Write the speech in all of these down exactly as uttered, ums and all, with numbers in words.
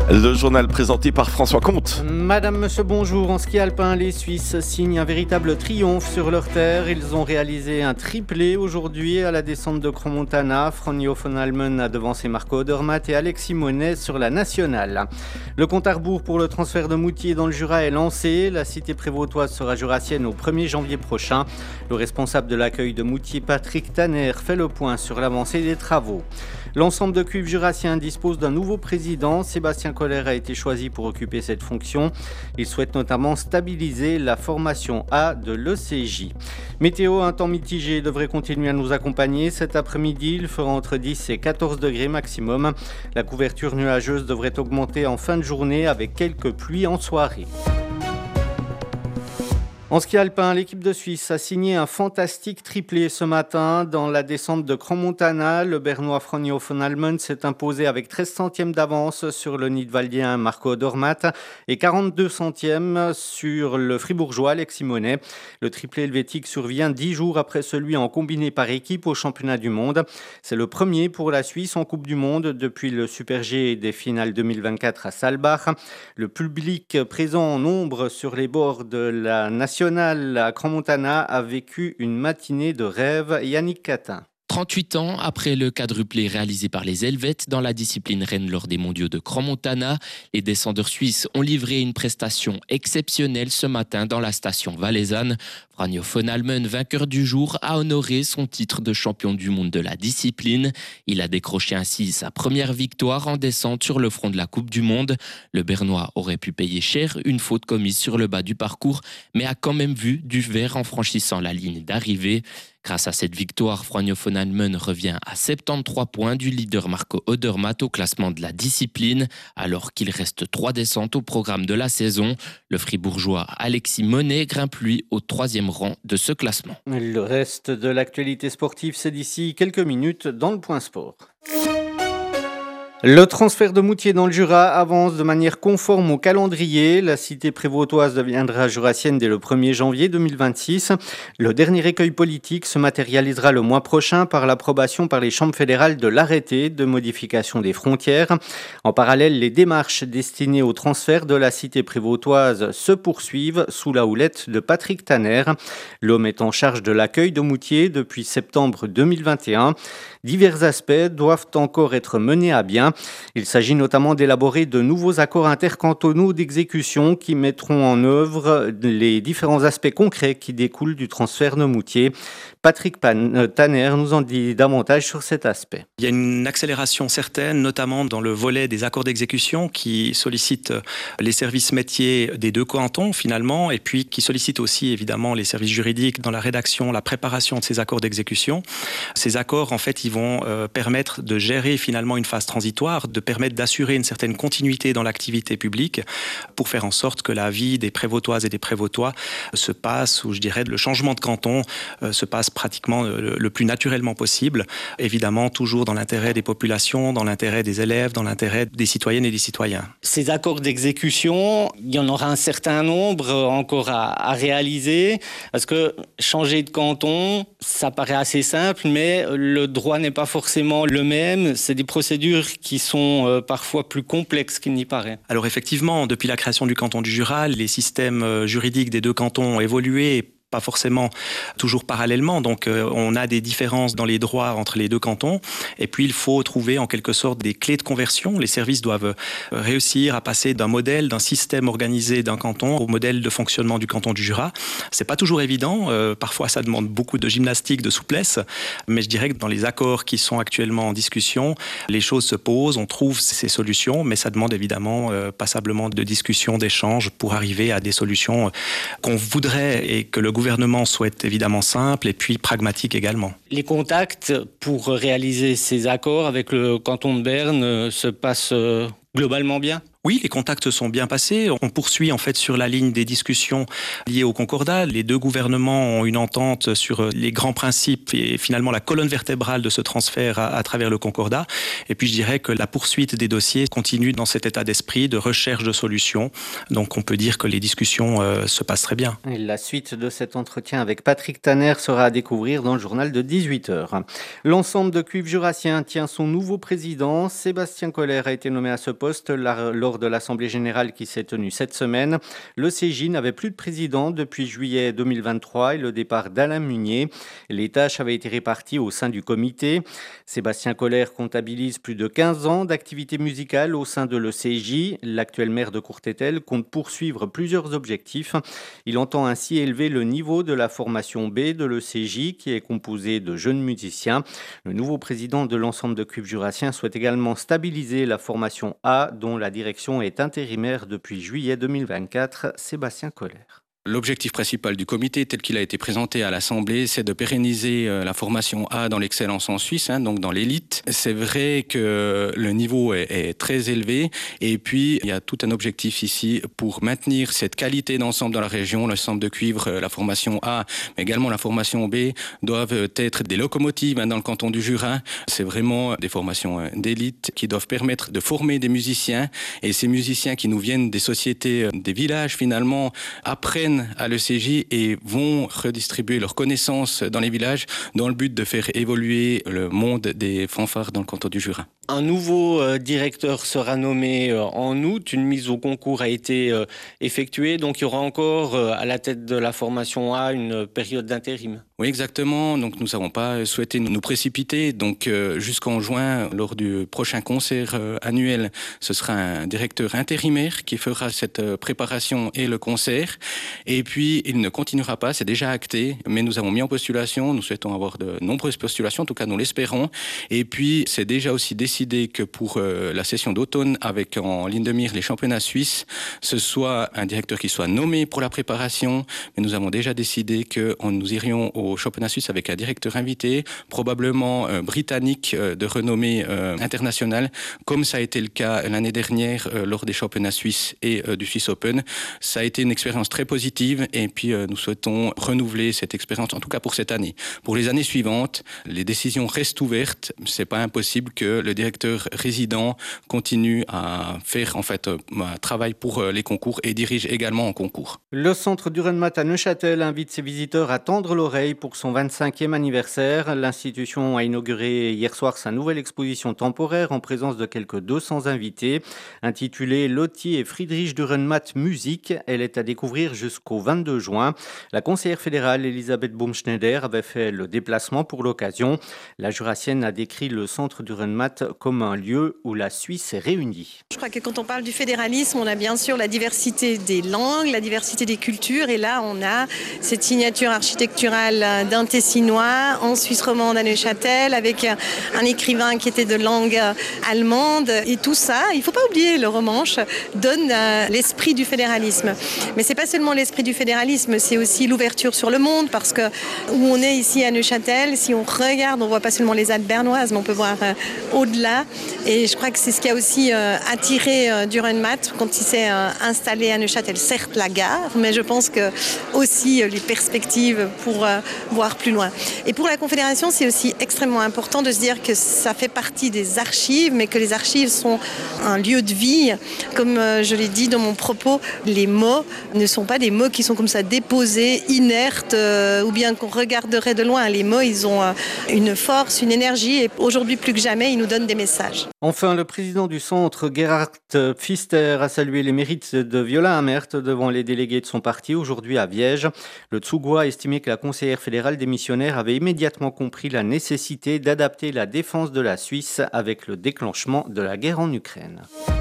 Le journal présenté par François Comte. Madame, monsieur, bonjour. En ski alpin, les Suisses signent un véritable triomphe sur leur terre. Ils ont réalisé un triplé aujourd'hui à la descente de Crans-Montana. Fronjo von Allmen a devancé Marco Odermatt et Alex Simonet sur la nationale. Le compte à rebours pour le transfert de Moutier dans le Jura est lancé. La cité prévôtoise sera jurassienne au premier janvier prochain. Le responsable de l'accueil de Moutier, Patrick Tanner, fait le point sur l'avancée des travaux. L'ensemble de cuivres jurassiens dispose d'un nouveau président. Sébastien Koller a été choisi pour occuper cette fonction. Il souhaite notamment stabiliser la formation A de l'E C J. Météo, un temps mitigé devrait continuer à nous accompagner. Cet après-midi, il fera entre dix et quatorze degrés maximum. La couverture nuageuse devrait augmenter en fin de journée avec quelques pluies en soirée. En ski alpin, l'équipe de Suisse a signé un fantastique triplé ce matin dans la descente de Crans-Montana. Le Bernois Fronjo von Allmen s'est imposé avec treize centièmes d'avance sur le Nidwaldien Marco Odermatt et quarante-deux centièmes sur le Fribourgeois Alex Simonet. Le triplé helvétique survient dix jours après celui en combiné par équipe au championnat du monde. C'est le premier pour la Suisse en Coupe du Monde depuis le Super G des finales deux mille vingt-quatre à Saalbach. Le public présent en nombre sur les bords de la nationale à Crans-Montana a vécu une matinée de rêve. Yannick Catin. trente-huit ans après le quadruplé réalisé par les Helvètes dans la discipline reine lors des mondiaux de Crans-Montana, les descendeurs suisses ont livré une prestation exceptionnelle ce matin dans la station valaisanne. Fronjo von Allmen, vainqueur du jour, a honoré son titre de champion du monde de la discipline. Il a décroché ainsi sa première victoire en descente sur le front de la Coupe du Monde. Le Bernois aurait pu payer cher une faute commise sur le bas du parcours, mais a quand même vu du vert en franchissant la ligne d'arrivée. Grâce à cette victoire, Fronjo von Allmen revient à soixante-treize points du leader Marco Odermatt au classement de la discipline, alors qu'il reste trois descentes au programme de la saison. Le Fribourgeois Alex Simonet grimpe lui au troisième rang de ce classement. Le reste de l'actualité sportive, c'est d'ici quelques minutes dans le Point Sport. Le transfert de Moutier dans le Jura avance de manière conforme au calendrier. La cité prévôtoise deviendra jurassienne dès le premier janvier deux mille vingt-six. Le dernier écueil politique se matérialisera le mois prochain par l'approbation par les chambres fédérales de l'arrêté de modification des frontières. En parallèle, les démarches destinées au transfert de la cité prévôtoise se poursuivent sous la houlette de Patrick Tanner. L'homme est en charge de l'accueil de Moutier depuis septembre deux mille vingt et un. Divers aspects doivent encore être menés à bien. Il s'agit notamment d'élaborer de nouveaux accords intercantonaux d'exécution qui mettront en œuvre les différents aspects concrets qui découlent du transfert de Moutier. Patrick Tanner nous en dit davantage sur cet aspect. Il y a une accélération certaine, notamment dans le volet des accords d'exécution qui sollicitent les services métiers des deux cantons finalement, et puis qui sollicitent aussi évidemment les services juridiques dans la rédaction, la préparation de ces accords d'exécution. Ces accords, en fait, ils vont euh, permettre de gérer finalement une phase transitoire, de permettre d'assurer une certaine continuité dans l'activité publique pour faire en sorte que la vie des prévôtoises et des prévôtois se passe, ou je dirais le changement de canton euh, se passe pratiquement le, le plus naturellement possible. Évidemment, toujours dans l'intérêt des populations, dans l'intérêt des élèves, dans l'intérêt des citoyennes et des citoyens. Ces accords d'exécution, il y en aura un certain nombre encore à, à réaliser, parce que changer de canton, ça paraît assez simple, mais le droit n'est pas forcément le même. C'est des procédures qui sont euh, parfois plus complexes qu'il n'y paraît. Alors effectivement, depuis la création du canton du Jura, les systèmes juridiques des deux cantons ont évolué, pas forcément toujours parallèlement, donc euh, on a des différences dans les droits entre les deux cantons, et puis il faut trouver en quelque sorte des clés de conversion. Les services doivent euh, réussir à passer d'un modèle, d'un système organisé d'un canton au modèle de fonctionnement du canton du Jura. C'est pas toujours évident, euh, parfois ça demande beaucoup de gymnastique, de souplesse, mais je dirais que dans les accords qui sont actuellement en discussion, les choses se posent, on trouve ces solutions, mais ça demande évidemment euh, passablement de discussions, d'échanges pour arriver à des solutions qu'on voudrait et que le gouvernement Le gouvernement souhaite évidemment simple et puis pragmatique également. Les contacts pour réaliser ces accords avec le canton de Berne se passent globalement bien ? Oui, les contacts sont bien passés. On poursuit en fait sur la ligne des discussions liées au concordat. Les deux gouvernements ont une entente sur les grands principes et finalement la colonne vertébrale de ce transfert à, à travers le concordat. Et puis je dirais que la poursuite des dossiers continue dans cet état d'esprit de recherche de solutions. Donc on peut dire que les discussions euh, se passent très bien. Et la suite de cet entretien avec Patrick Tanner sera à découvrir dans le journal de dix-huit heures. L'ensemble de cuivres jurassiens tient son nouveau président. Sébastien Koller a été nommé à ce poste lors lors de l'Assemblée générale qui s'est tenue cette semaine. Le C J n'avait plus de président depuis juillet deux mille vingt-trois et le départ d'Alain Munier. Les tâches avaient été réparties au sein du comité. Sébastien Koller comptabilise plus de quinze ans d'activité musicale au sein de l'E C J. L'actuel maire de Courtételle compte poursuivre plusieurs objectifs. Il entend ainsi élever le niveau de la formation B de l'E C J qui est composée de jeunes musiciens. Le nouveau président de l'ensemble de cuivre jurassien souhaite également stabiliser la formation A dont la direction est intérimaire depuis juillet deux mille vingt-quatre. Sébastien Koller. L'objectif principal du comité, tel qu'il a été présenté à l'Assemblée, c'est de pérenniser la formation A dans l'excellence en Suisse, hein, donc dans l'élite. C'est vrai que le niveau est, est très élevé et puis il y a tout un objectif ici pour maintenir cette qualité d'ensemble dans la région. L'ensemble de cuivre, la formation A, mais également la formation B doivent être des locomotives hein, dans le canton du Jura. C'est vraiment des formations d'élite qui doivent permettre de former des musiciens et ces musiciens qui nous viennent des sociétés, des villages finalement, apprennent à l'E C J et vont redistribuer leurs connaissances dans les villages dans le but de faire évoluer le monde des fanfares dans le canton du Jura. Un nouveau euh, directeur sera nommé euh, en août. Une mise au concours a été euh, effectuée. Donc il y aura encore euh, à la tête de la formation A une période d'intérim. Oui, exactement. Donc nous n'avons pas souhaité nous précipiter. Donc euh, jusqu'en juin, lors du prochain concert euh, annuel, ce sera un directeur intérimaire qui fera cette euh, préparation et le concert. Et puis il ne continuera pas, c'est déjà acté, mais nous avons mis en postulation. Nous souhaitons avoir de nombreuses postulations, en tout cas nous l'espérons. Et puis c'est déjà aussi décidé que pour euh, la session d'automne, avec en ligne de mire les championnats suisses, ce soit un directeur qui soit nommé pour la préparation. Mais nous avons déjà décidé que on, nous irions au championnat suisse avec un directeur invité, probablement euh, britannique euh, de renommée euh, internationale, comme ça a été le cas l'année dernière euh, lors des championnats suisses et euh, du Swiss Open. Ça a été une expérience très positive et puis euh, nous souhaitons renouveler cette expérience, en tout cas pour cette année. Pour les années suivantes, les décisions restent ouvertes. C'est pas impossible que le directeur résident continue à faire en fait un travail pour les concours et dirige également en concours. Le centre Dürrenmatt à Neuchâtel invite ses visiteurs à tendre l'oreille pour son vingt-cinquième anniversaire. L'institution a inauguré hier soir sa nouvelle exposition temporaire en présence de quelques deux cents invités. Intitulée Lotti et Friedrich Dürrenmatt Musique, elle est à découvrir jusqu'au vingt-deux juin. La conseillère fédérale Elisabeth Baumschneider avait fait le déplacement pour l'occasion. La jurassienne a décrit le centre Dürrenmatt comme un lieu où la Suisse est réunie. Je crois que quand on parle du fédéralisme, on a bien sûr la diversité des langues, la diversité des cultures, et là on a cette signature architecturale d'un Tessinois en Suisse romande à Neuchâtel avec un écrivain qui était de langue allemande, et tout ça, il ne faut pas oublier, le romanche donne l'esprit du fédéralisme. Mais c'est pas seulement l'esprit du fédéralisme, c'est aussi l'ouverture sur le monde, parce que où on est ici à Neuchâtel, si on regarde, on voit pas seulement les Alpes bernoises, mais on peut voir euh, au-delà. Et je crois que c'est ce qui a aussi euh, attiré euh, Dürrenmatt quand il s'est euh, installé à Neuchâtel. Certes la gare, mais je pense que aussi euh, les perspectives pour euh, voir plus loin. Et pour la Confédération, c'est aussi extrêmement important de se dire que ça fait partie des archives, mais que les archives sont un lieu de vie. Comme euh, je l'ai dit dans mon propos, les mots ne sont pas des mots qui sont comme ça déposés, inertes, euh, ou bien qu'on regarderait de loin. Les mots, ils ont euh, une force, une énergie, et aujourd'hui plus que jamais, ils nous donnent des messages. Enfin, le président du centre, Gerhard Pfister, a salué les mérites de Viola Amert devant les délégués de son parti aujourd'hui à Viège. Le Tsugois a estimé que la conseillère fédérale démissionnaire avait immédiatement compris la nécessité d'adapter la défense de la Suisse avec le déclenchement de la guerre en Ukraine.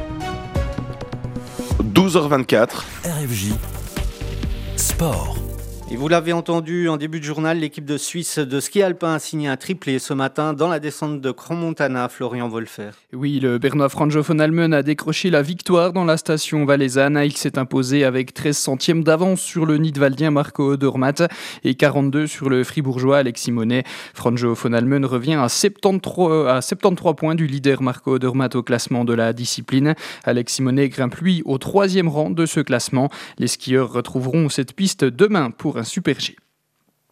douze heures vingt-quatre. R F J Sport. Et vous l'avez entendu en début de journal, l'équipe de Suisse de ski alpin a signé un triplé ce matin dans la descente de Crans-Montana. Florian Wolfer. Oui, le Bernois Franjo von Halmen a décroché la victoire dans la station valaisanne. Il s'est imposé avec treize centièmes d'avance sur le Nidwaldien Marco Odermatt et quarante-deux sur le fribourgeois Alex Simonet. Franjo von Halmen revient à soixante-treize, à soixante-treize points du leader Marco Odermatt au classement de la discipline. Alex Simonet grimpe lui au troisième rang de ce classement. Les skieurs retrouveront cette piste demain pour un Super G.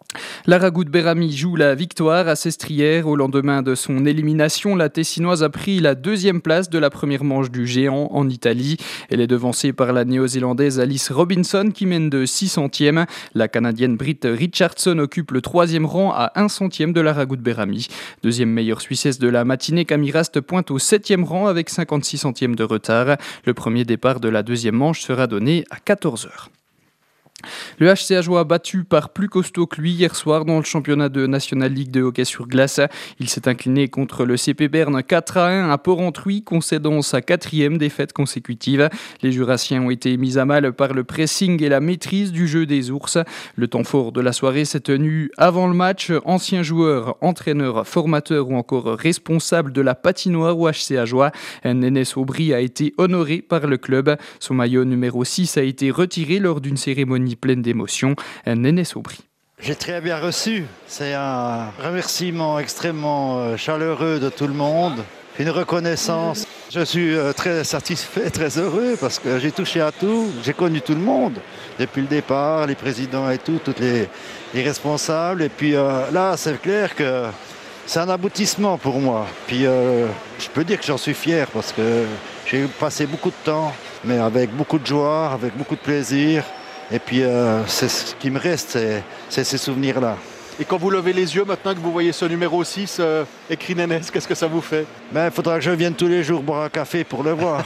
La Ragout Berami joue la victoire à Sestrières. Au lendemain de son élimination, la Tessinoise a pris la deuxième place de la première manche du Géant en Italie. Elle est devancée par la néo-zélandaise Alice Robinson qui mène de six centièmes. La Canadienne Britt Richardson occupe le troisième rang à un centième de la Ragout Berami. Deuxième meilleure Suissesse de la matinée, Camille Rast pointe au septième rang avec cinquante-six centièmes de retard. Le premier départ de la deuxième manche sera donné à quatorze heures. Le H C Ajoie battu par plus costaud que lui hier soir dans le championnat de National League de hockey sur glace. Il s'est incliné contre le C P Berne quatre à un à Porrentruy, concédant sa quatrième défaite consécutive. Les Jurassiens ont été mis à mal par le pressing et la maîtrise du jeu des ours. Le temps fort de la soirée s'est tenu avant le match. Anciens joueurs, entraîneurs, formateurs ou encore responsables de la patinoire au H C Ajoie, Nénès Aubry a été honoré par le club. Son maillot numéro six a été retiré lors d'une cérémonie pleine d'émotions. Nénès Aubry. J'ai très bien reçu. C'est un remerciement extrêmement chaleureux de tout le monde. Une reconnaissance. Je suis très satisfait, très heureux parce que j'ai touché à tout. J'ai connu tout le monde depuis le départ, les présidents et tout, tous les, les responsables. Et puis euh, là, c'est clair que c'est un aboutissement pour moi. Puis euh, je peux dire que j'en suis fier parce que j'ai passé beaucoup de temps, mais avec beaucoup de joie, avec beaucoup de plaisir. Et puis, euh, c'est ce qui me reste, c'est, c'est ces souvenirs-là. Et quand vous levez les yeux, maintenant que vous voyez ce numéro six euh, écrit Nénès, qu'est-ce que ça vous fait? Ben, il faudra que je vienne tous les jours boire un café pour le voir.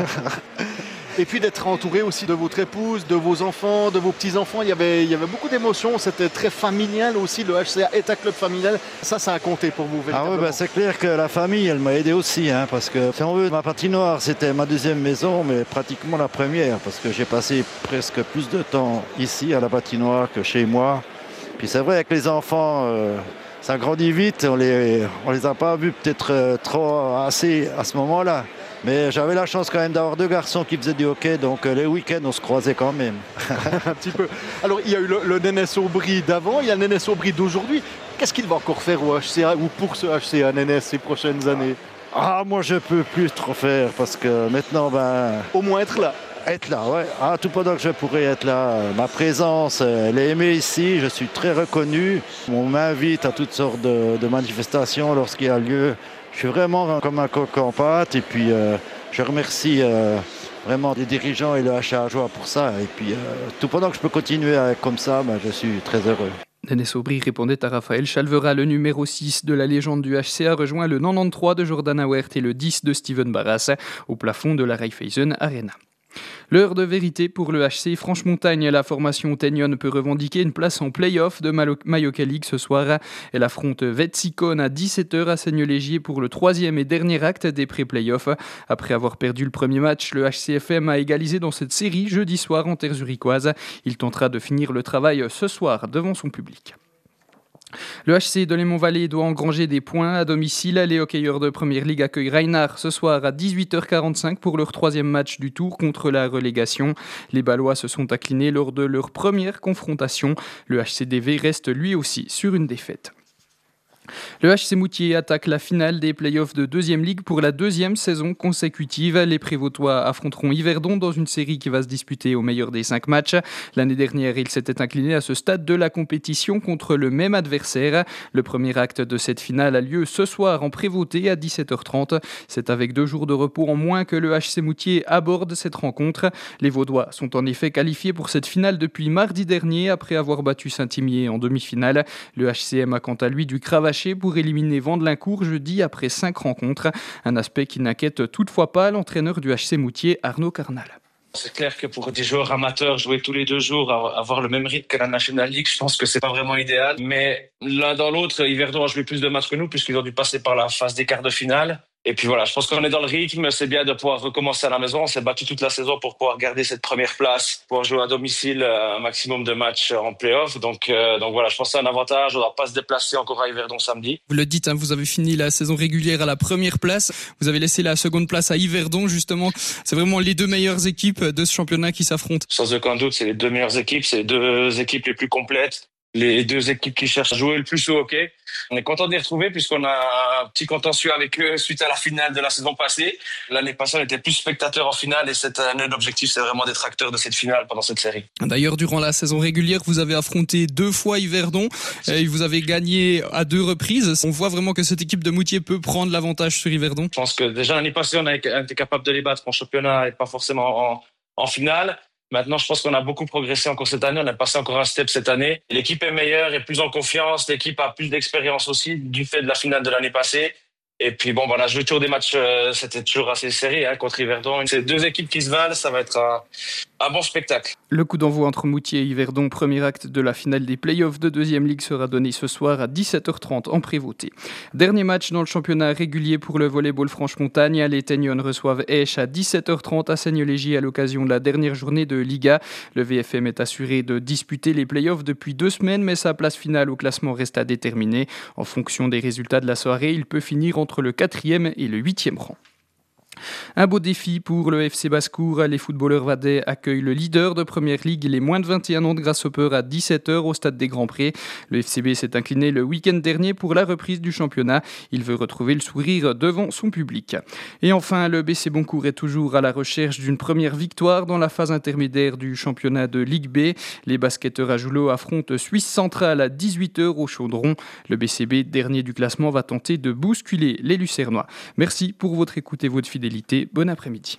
Et puis d'être entouré aussi de votre épouse, de vos enfants, de vos petits-enfants. Il y avait, il y avait beaucoup d'émotions, c'était très familial aussi. Le H C A est un club familial. Ça, ça a compté pour vous Ah oui, ben, c'est clair que la famille, elle m'a aidé aussi. Hein, parce que, si on veut, ma patinoire, c'était ma deuxième maison, mais pratiquement la première. Parce que j'ai passé presque plus de temps ici, à la patinoire, que chez moi. Puis c'est vrai, avec les enfants, euh, ça grandit vite. On les, on les a pas vus peut-être euh, trop assez à ce moment-là. Mais j'avais la chance quand même d'avoir deux garçons qui faisaient du hockey, donc euh, les week-ends, on se croisait quand même. Un petit peu. Alors, il y a eu le, le Nénès Aubry d'avant, il y a le Nénès Aubry d'aujourd'hui. Qu'est-ce qu'il va encore faire au H C A ou pour ce H C A Nénès ces prochaines années? Ah, moi, je peux plus trop faire parce que maintenant, ben... Au moins être là. Être là, ouais. Ah, tout pendant que je pourrais être là. Ma présence, elle est aimée ici, je suis très reconnu. On m'invite à toutes sortes de, de manifestations lorsqu'il y a lieu. Je suis vraiment comme un coq en pâte et puis euh, je remercie euh, vraiment les dirigeants et le H C A Ajoie pour ça. Et puis euh, tout pendant que je peux continuer à, comme ça, ben, je suis très heureux. Nénès Aubry répondait à Raphaël Chalvera. Le numéro six de la légende du H C A rejoint le quatre-vingt-treize de Jordan Awert et le dix de Steven Barras au plafond de la Raiffeisen Arena. L'heure de vérité pour le H C Franche-Montagne. La formation Tenyon peut revendiquer une place en play-off de Mayoka League ce soir. Elle affronte Vetsikon à dix-sept heures à Seigneux-Légier pour le troisième et dernier acte des pré-playoffs. Après avoir perdu le premier match, le H C F M a égalisé dans cette série jeudi soir en terre zurichoise. Il tentera de finir le travail ce soir devant son public. Le H C de Lémont-Vallée doit engranger des points à domicile. Les hockeyeurs de Première Ligue accueillent Reinhardt ce soir à dix-huit heures quarante-cinq pour leur troisième match du tour contre la relégation. Les Ballois se sont inclinés lors de leur première confrontation. Le H C D V reste lui aussi sur une défaite. Le H C Moutier attaque la finale des playoffs de deuxième ligue pour la deuxième saison consécutive. Les Prévôtois affronteront Yverdon dans une série qui va se disputer au meilleur des cinq matchs. L'année dernière, ils s'étaient inclinés à ce stade de la compétition contre le même adversaire. Le premier acte de cette finale a lieu ce soir en Prévôté à dix-sept heures trente. C'est avec deux jours de repos en moins que le H C Moutier aborde cette rencontre. Les Vaudois sont en effet qualifiés pour cette finale depuis mardi dernier après avoir battu Saint-Imier en demi-finale. Le H C M a quant à lui dû cravacher pour éliminer Vandelincourt jeudi après cinq rencontres. Un aspect qui n'inquiète toutefois pas l'entraîneur du H C Moutier, Arnaud Carnal. C'est clair que pour des joueurs amateurs, jouer tous les deux jours, avoir le même rythme que la National League, je pense que c'est pas vraiment idéal. Mais l'un dans l'autre, Yverdon a joué plus de matchs que nous puisqu'ils ont dû passer par la phase des quarts de finale. Et puis voilà, je pense qu'on est dans le rythme, c'est bien de pouvoir recommencer à la maison. On s'est battu toute la saison pour pouvoir garder cette première place, pouvoir jouer à domicile un maximum de matchs en play-off. Donc, euh, donc voilà, je pense que c'est un avantage. On ne doit pas se déplacer encore à Yverdon samedi. Vous le dites, hein, vous avez fini la saison régulière à la première place. Vous avez laissé la seconde place à Yverdon, justement. C'est vraiment les deux meilleures équipes de ce championnat qui s'affrontent. Sans aucun doute, c'est les deux meilleures équipes. C'est les deux équipes les plus complètes. les deux équipes qui cherchent à jouer le plus au hockey. On est content de les retrouver puisqu'on a un petit contentieux avec eux suite à la finale de la saison passée. L'année passée, on était plus spectateurs en finale et cette année, l'objectif, c'est vraiment d'être acteur de cette finale pendant cette série. D'ailleurs, durant la saison régulière, vous avez affronté deux fois Yverdon et vous avez gagné à deux reprises. On voit vraiment que cette équipe de Moutier peut prendre l'avantage sur Yverdon. Je pense que déjà l'année passée, on a été capable de les battre en championnat et pas forcément en, en finale. Maintenant, je pense qu'on a beaucoup progressé encore cette année. On a passé encore un step cette année. L'équipe est meilleure et plus en confiance. L'équipe a plus d'expérience aussi du fait de la finale de l'année passée. Et puis bon, voilà, je joué toujours des matchs, euh, c'était toujours assez serré hein, contre Yverdon. C'est deux équipes qui se valent, ça va être un, un bon spectacle. Le coup d'envoi entre Moutier et Yverdon, premier acte de la finale des playoffs de deuxième ligue, sera donné ce soir à dix-sept heures trente en Prévôté. Dernier match dans le championnat régulier pour le volleyball Franche-Montagne. Les Teignonnes reçoivent Esch à dix-sept heures trente à Seignelégis à l'occasion de la dernière journée de Liga. Le V F M est assuré de disputer les playoffs depuis deux semaines, mais sa place finale au classement reste à déterminer. En fonction des résultats de la soirée, il peut finir entre le quatrième et le huitième rang. Un beau défi pour le F C Basse-Cour. Les footballeurs vadais accueillent le leader de Première Ligue, les moins de vingt et un ans de Grasshopper, à dix-sept heures au stade des Grands Prés. Le F C B s'est incliné le week-end dernier pour la reprise du championnat. Il veut retrouver le sourire devant son public. Et enfin, le B C Boncourt est toujours à la recherche d'une première victoire dans la phase intermédiaire du championnat de Ligue B. Les basketteurs à Joulot affrontent Suisse Centrale à dix-huit heures au Chaudron. Le B C B, dernier du classement, va tenter de bousculer les Lucernois. Merci pour votre écoute et votre fidélité. Bon après-midi.